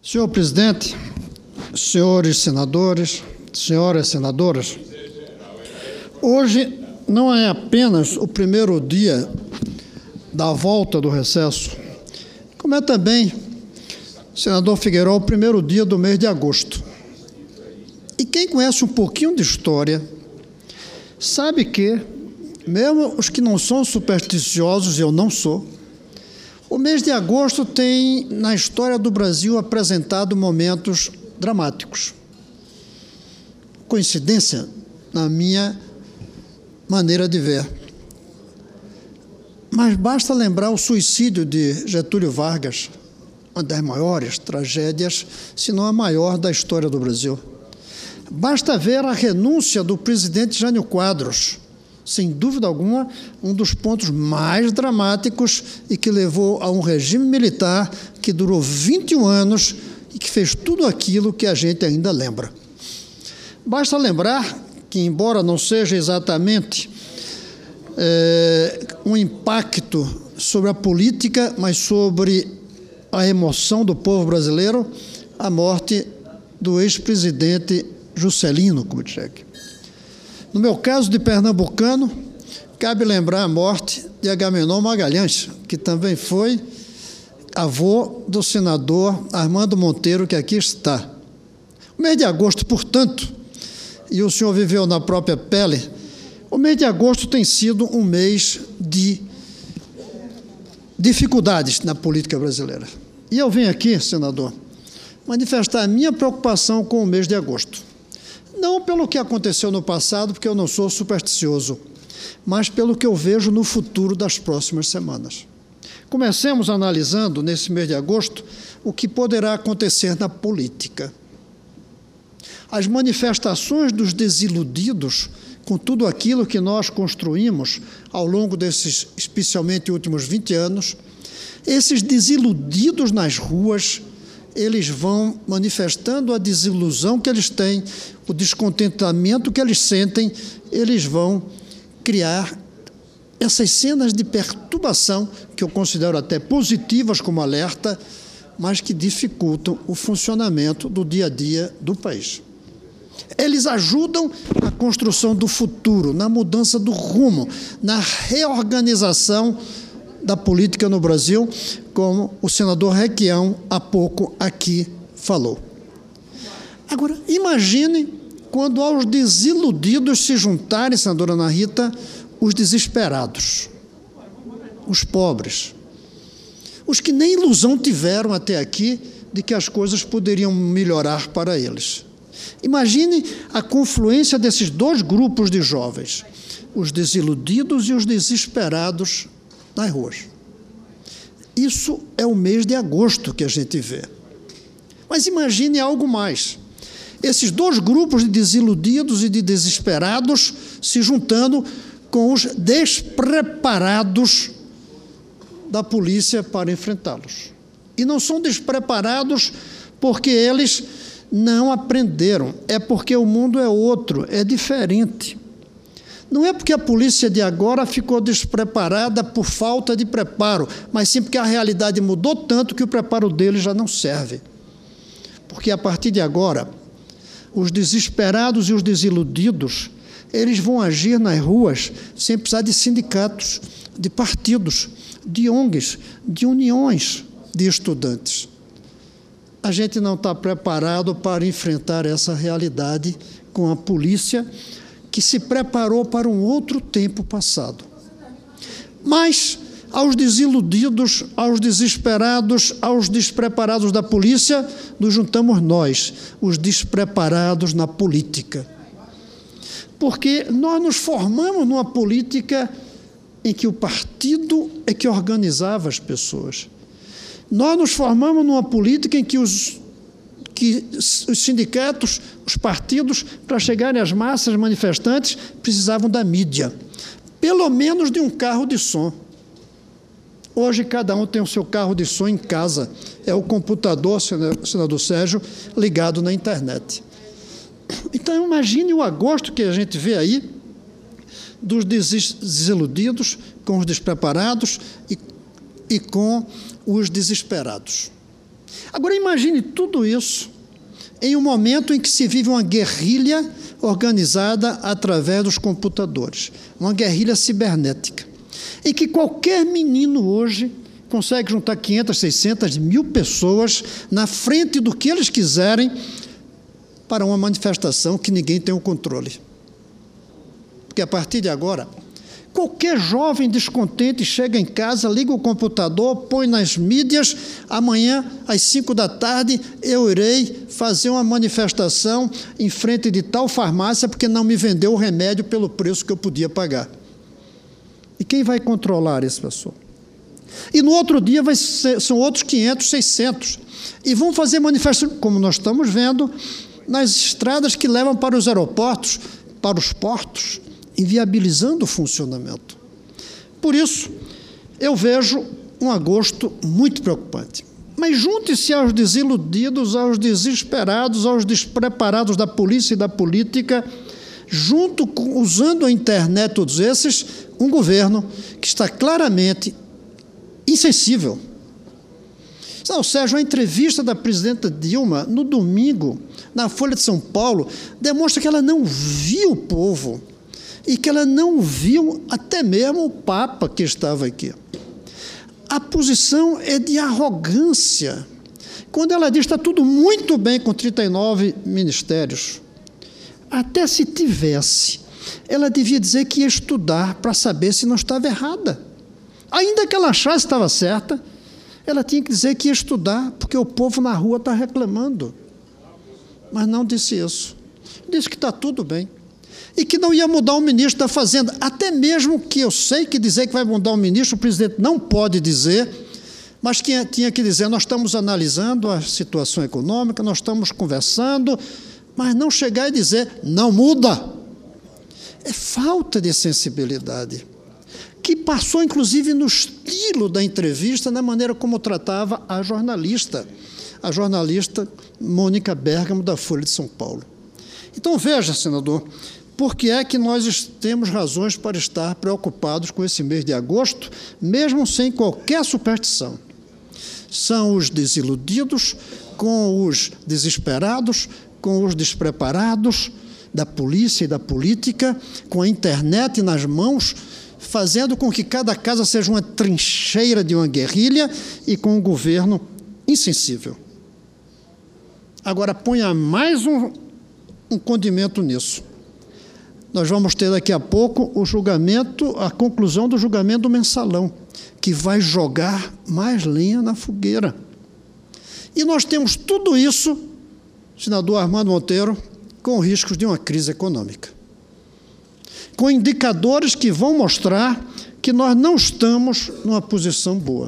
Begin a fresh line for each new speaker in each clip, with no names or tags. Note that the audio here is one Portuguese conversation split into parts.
Senhor presidente, senhores senadores, senhoras senadoras, hoje não é apenas o primeiro dia da volta do recesso, como é também, senador Figueiredo, o primeiro dia do mês de agosto. E quem conhece um pouquinho de história sabe que, mesmo os que não são supersticiosos, eu não sou, o mês de agosto tem, na história do Brasil, apresentado momentos dramáticos. Coincidência, na minha maneira de ver. Mas basta lembrar o suicídio de Getúlio Vargas, uma das maiores tragédias, se não a maior da história do Brasil. Basta ver a renúncia do presidente Jânio Quadros, sem dúvida alguma, um dos pontos mais dramáticos e que levou a um regime militar que durou 21 anos e que fez tudo aquilo que a gente ainda lembra. Basta lembrar que, embora não seja exatamente um impacto sobre a política, mas sobre a emoção do povo brasileiro, a morte do ex-presidente Juscelino Kubitschek. No meu caso de pernambucano, cabe lembrar a morte de Agamenon Magalhães, que também foi avô do senador Armando Monteiro, que aqui está. O mês de agosto, portanto, e o senhor viveu na própria pele, o mês de agosto tem sido um mês de dificuldades na política brasileira. E eu venho aqui, senador, manifestar a minha preocupação com o mês de agosto. Não pelo que aconteceu no passado, porque eu não sou supersticioso, mas pelo que eu vejo no futuro das próximas semanas. Comecemos analisando, nesse mês de agosto, o que poderá acontecer na política. As manifestações dos desiludidos com tudo aquilo que nós construímos ao longo desses, especialmente, últimos 20 anos, esses desiludidos nas ruas, eles vão manifestando a desilusão que eles têm, o descontentamento que eles sentem, eles vão criar essas cenas de perturbação, que eu considero até positivas como alerta, mas que dificultam o funcionamento do dia a dia do país. Eles ajudam na construção do futuro, na mudança do rumo, na reorganização da política no Brasil, como o senador Requião há pouco aqui falou. Agora, imagine quando aos desiludidos se juntarem, senadora Ana Rita, os desesperados, os pobres, os que nem ilusão tiveram até aqui de que as coisas poderiam melhorar para eles. Imagine a confluência desses dois grupos de jovens, os desiludidos e os desesperados nas ruas. Isso é o mês de agosto que a gente vê. Mas imagine algo mais. Esses dois grupos de desiludidos e de desesperados se juntando com os despreparados da polícia para enfrentá-los. E não são despreparados porque eles não aprenderam, é porque o mundo é outro, é diferente. Não é porque a polícia de agora ficou despreparada por falta de preparo, mas sim porque a realidade mudou tanto que o preparo deles já não serve. Porque a partir de agora, os desesperados e os desiludidos, eles vão agir nas ruas sem precisar de sindicatos, de partidos, de ONGs, de uniões de estudantes. A gente não está preparado para enfrentar essa realidade com a polícia, que se preparou para um outro tempo passado. Mas, aos desiludidos, aos desesperados, aos despreparados da polícia, nos juntamos nós, os despreparados na política. Porque nós nos formamos numa política em que o partido é que organizava as pessoas. Nós nos formamos numa política em que os sindicatos, os partidos, para chegarem às massas manifestantes, precisavam da mídia, pelo menos de um carro de som. Hoje, cada um tem o seu carro de som em casa. É o computador, senador Sérgio, ligado na internet. Então, imagine o agosto que a gente vê aí, dos desiludidos com os despreparados e com os desesperados. Agora, imagine tudo isso em um momento em que se vive uma guerrilha organizada através dos computadores, uma guerrilha cibernética, em que qualquer menino hoje consegue juntar 500, 600, 1.000 pessoas na frente do que eles quiserem para uma manifestação que ninguém tem o controle. Porque a partir de agora, qualquer jovem descontente chega em casa, liga o computador, põe nas mídias, amanhã, às 5 da tarde, eu irei fazer uma manifestação em frente de tal farmácia porque não me vendeu o remédio pelo preço que eu podia pagar. E quem vai controlar essa pessoa? E no outro dia são outros 500, 600. E vão fazer manifestações, como nós estamos vendo, nas estradas que levam para os aeroportos, para os portos, inviabilizando o funcionamento. Por isso, eu vejo um agosto muito preocupante. Mas junte-se aos desiludidos, aos desesperados, aos despreparados da polícia e da política, usando a internet, todos esses, um governo que está claramente insensível. Não, Sérgio, a entrevista da presidenta Dilma, no domingo, na Folha de São Paulo, demonstra que ela não viu o povo e que ela não viu até mesmo o Papa que estava aqui. A posição é de arrogância. Quando ela diz que está tudo muito bem com 39 ministérios, até se tivesse, ela devia dizer que ia estudar para saber se não estava errada. Ainda que ela achasse que estava certa, ela tinha que dizer que ia estudar, porque o povo na rua está reclamando. Mas não disse isso. Disse que está tudo bem. E que não ia mudar o ministro da Fazenda. Até mesmo que eu sei que dizer que vai mudar o ministro, o presidente não pode dizer, mas que tinha que dizer, nós estamos analisando a situação econômica, nós estamos conversando, mas não chegar e dizer, não muda. É falta de sensibilidade, que passou, inclusive, no estilo da entrevista, na maneira como tratava a jornalista Mônica Bergamo, da Folha de São Paulo. Então, veja, senador, por que é que nós temos razões para estar preocupados com esse mês de agosto, mesmo sem qualquer superstição? São os desiludidos com os desesperados, com os despreparados da polícia e da política, com a internet nas mãos, fazendo com que cada casa seja uma trincheira de uma guerrilha e com um governo insensível. Agora, ponha mais um condimento nisso. Nós vamos ter daqui a pouco o julgamento, a conclusão do julgamento do mensalão, que vai jogar mais lenha na fogueira. E nós temos tudo isso, senador Armando Monteiro, com riscos de uma crise econômica, com indicadores que vão mostrar que nós não estamos numa posição boa.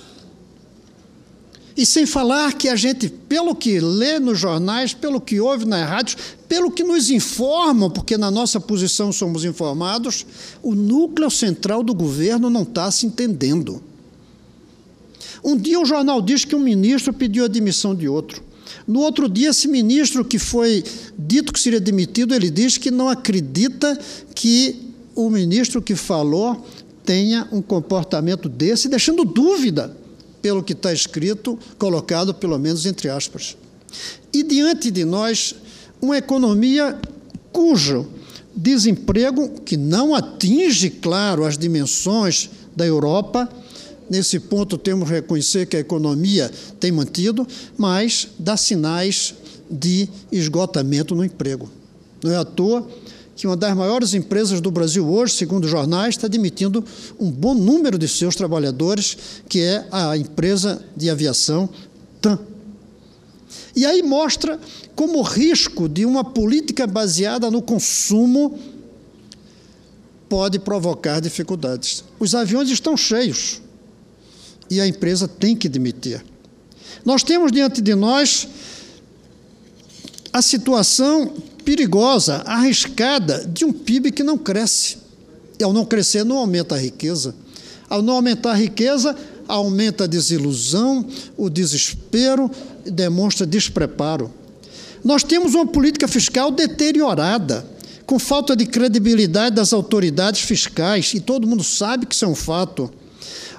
E sem falar que a gente, pelo que lê nos jornais, pelo que ouve nas rádios, pelo que nos informam, porque na nossa posição somos informados, o núcleo central do governo não está se entendendo. Um dia o jornal diz que um ministro pediu a demissão de outro. No outro dia, esse ministro que foi dito que seria demitido, ele diz que não acredita que o ministro que falou tenha um comportamento desse, deixando dúvida pelo que está escrito, colocado pelo menos entre aspas. E diante de nós, uma economia cujo desemprego, que não atinge, claro, as dimensões da Europa, nesse ponto temos que reconhecer que a economia tem mantido, mas dá sinais de esgotamento no emprego. Não é à toa que uma das maiores empresas do Brasil hoje, segundo os jornais, está demitindo um bom número de seus trabalhadores, que é a empresa de aviação TAM. E aí mostra como o risco de uma política baseada no consumo pode provocar dificuldades. Os aviões estão cheios e a empresa tem que demitir. Nós temos diante de nós a situação perigosa, arriscada, de um PIB que não cresce. E ao não crescer, não aumenta a riqueza. Ao não aumentar a riqueza, aumenta a desilusão, o desespero, demonstra despreparo. Nós temos uma política fiscal deteriorada, com falta de credibilidade das autoridades fiscais, e todo mundo sabe que isso é um fato.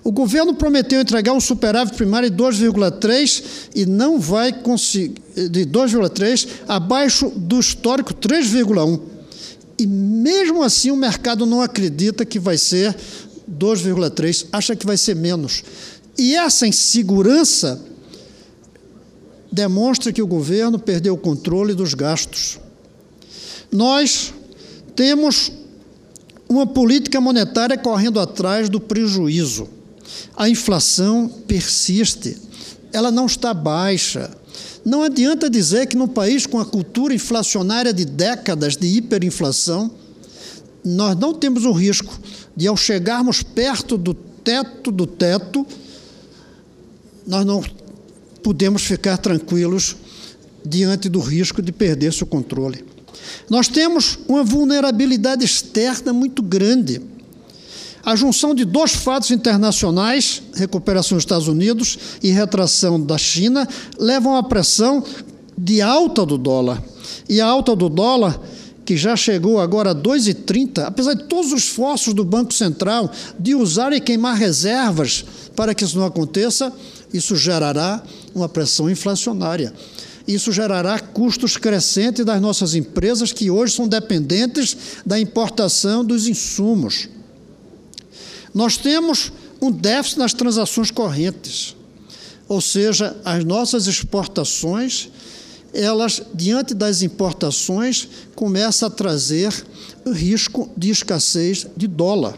O governo prometeu entregar um superávit primário de 2,3 e não vai conseguir, de 2,3 abaixo do histórico 3,1. E mesmo assim o mercado não acredita que vai ser 2,3, acha que vai ser menos. E essa insegurança demonstra que o governo perdeu o controle dos gastos. Nós temos uma política monetária correndo atrás do prejuízo. A inflação persiste, ela não está baixa. Não adianta dizer que num país com a cultura inflacionária de décadas de hiperinflação, nós não temos o risco de, ao chegarmos perto do teto, nós não podemos ficar tranquilos diante do risco de perder-se o controle. Nós temos uma vulnerabilidade externa muito grande. A junção de dois fatos internacionais, recuperação dos Estados Unidos e retração da China, levam à pressão de alta do dólar. E a alta do dólar, que já chegou agora a 2,30, apesar de todos os esforços do Banco Central de usar e queimar reservas para que isso não aconteça, isso gerará uma pressão inflacionária. Isso gerará custos crescentes das nossas empresas, que hoje são dependentes da importação dos insumos. Nós temos um déficit nas transações correntes, ou seja, as nossas exportações, elas, diante das importações, começam a trazer risco de escassez de dólar.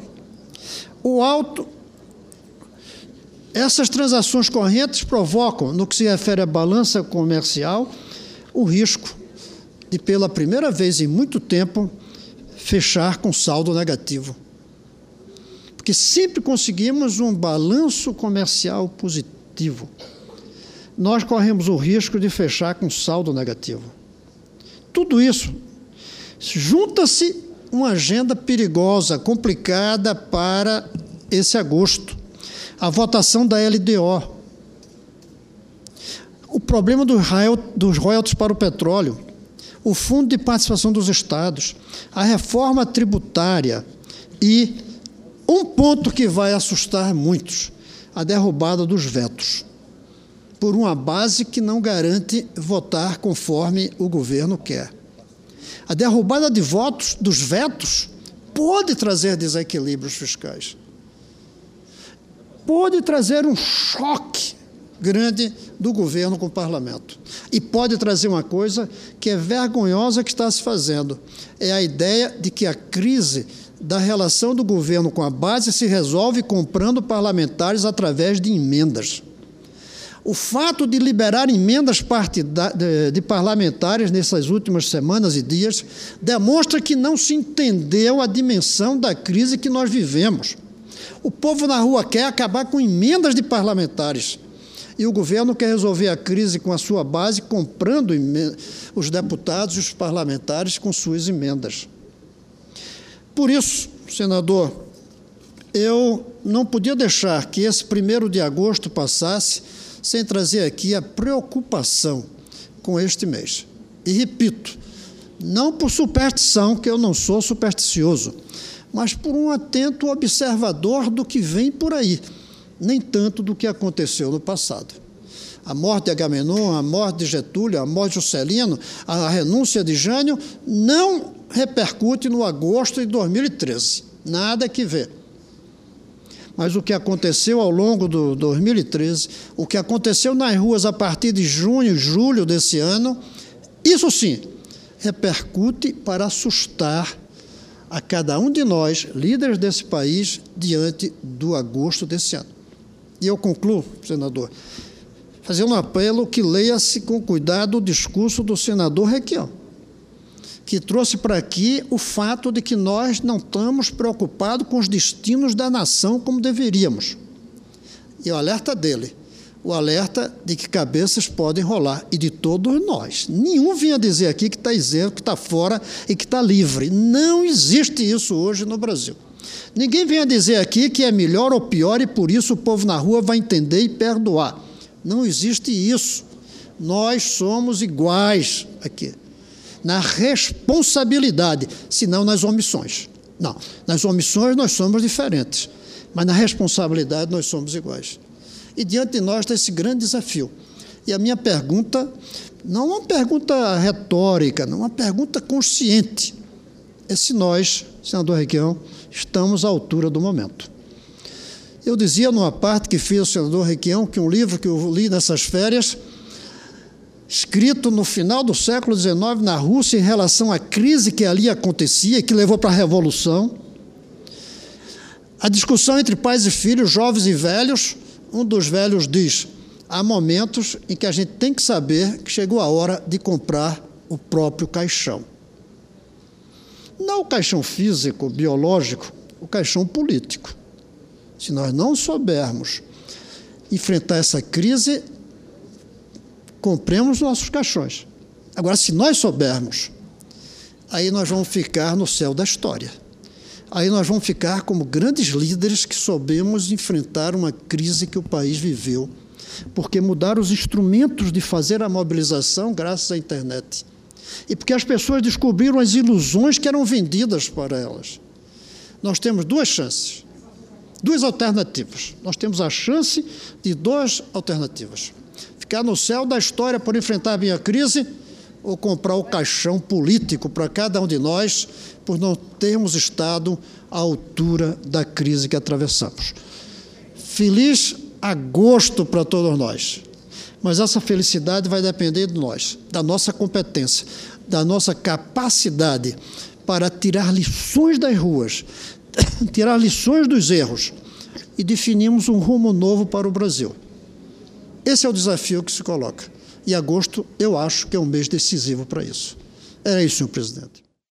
Essas transações correntes provocam, no que se refere à balança comercial, o risco de, pela primeira vez em muito tempo, fechar com saldo negativo. Porque sempre conseguimos um balanço comercial positivo, nós corremos o risco de fechar com saldo negativo. Tudo isso junta-se uma agenda perigosa, complicada para esse agosto. A votação da LDO, o problema dos royalties para o petróleo, o Fundo de Participação dos Estados, a reforma tributária e um ponto que vai assustar muitos, a derrubada dos vetos, por uma base que não garante votar conforme o governo quer. A derrubada de votos dos vetos pode trazer desequilíbrios fiscais. Pode trazer um choque grande do governo com o parlamento. E pode trazer uma coisa que é vergonhosa que está se fazendo. É a ideia de que a crise da relação do governo com a base se resolve comprando parlamentares através de emendas. O fato de liberar emendas de parlamentares nessas últimas semanas e dias demonstra que não se entendeu a dimensão da crise que nós vivemos. O povo na rua quer acabar com emendas de parlamentares e o governo quer resolver a crise com a sua base, comprando os deputados e os parlamentares com suas emendas. Por isso, senador, eu não podia deixar que esse 1º de agosto passasse sem trazer aqui a preocupação com este mês. E repito, não por superstição, que eu não sou supersticioso, mas por um atento observador do que vem por aí, nem tanto do que aconteceu no passado. A morte de Agamenon, a morte de Getúlio, a morte de Juscelino, a renúncia de Jânio, não repercute no agosto de 2013. Nada que ver. Mas o que aconteceu ao longo de 2013, o que aconteceu nas ruas a partir de junho, julho desse ano, isso sim, repercute para assustar a cada um de nós, líderes desse país, diante do agosto desse ano. E eu concluo, senador, fazendo um apelo que leia-se com cuidado o discurso do senador Requião, que trouxe para aqui o fato de que nós não estamos preocupados com os destinos da nação como deveríamos. E o alerta dele, o alerta de que cabeças podem rolar, e de todos nós. Nenhum vinha dizer aqui que está isento, que está fora e que está livre. Não existe isso hoje no Brasil. Ninguém venha dizer aqui que é melhor ou pior e por isso o povo na rua vai entender e perdoar. Não existe isso. Nós somos iguais aqui, na responsabilidade, se não nas omissões. Não, nas omissões nós somos diferentes. mas na responsabilidade nós somos iguais. E diante de nós está esse grande desafio. E a minha pergunta, não é uma pergunta retórica, não é uma pergunta consciente, é se nós, senador Requião, estamos à altura do momento. Eu dizia numa parte que fiz ao senador Requião que um livro que eu li nessas férias, escrito no final do século XIX na Rússia em relação à crise que ali acontecia e que levou para a Revolução, a discussão entre pais e filhos, jovens e velhos, um dos velhos diz: há momentos em que a gente tem que saber que chegou a hora de comprar o próprio caixão. Não o caixão físico, biológico, o caixão político. Se nós não soubermos enfrentar essa crise, compremos nossos caixões. Agora, se nós soubermos, aí nós vamos ficar no céu da história. Aí nós vamos ficar como grandes líderes que soubemos enfrentar uma crise que o país viveu, porque mudaram os instrumentos de fazer a mobilização graças à internet. E porque as pessoas descobriram as ilusões que eram vendidas para elas. Nós temos duas chances, duas alternativas. Nós temos a chance de duas alternativas: ficar no céu da história por enfrentar bem a crise, ou comprar o caixão político para cada um de nós por não termos estado à altura da crise que atravessamos. Feliz agosto para todos nós, mas essa felicidade vai depender de nós, da nossa competência, da nossa capacidade para tirar lições das ruas, tirar lições dos erros e definirmos um rumo novo para o Brasil. Esse é o desafio que se coloca. E agosto, eu acho que é um mês decisivo para isso. Era isso, senhor presidente.